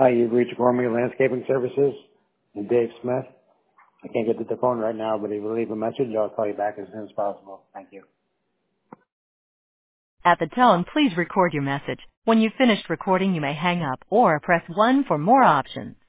Hi, you've reached Gormley Landscaping Services and Dave Smith. I can't get to the phone right now, but if you leave a message, I'll call you back as soon as possible. Thank you. At the tone, please record your message. When you've finished recording, you may hang up or press 1 for more options.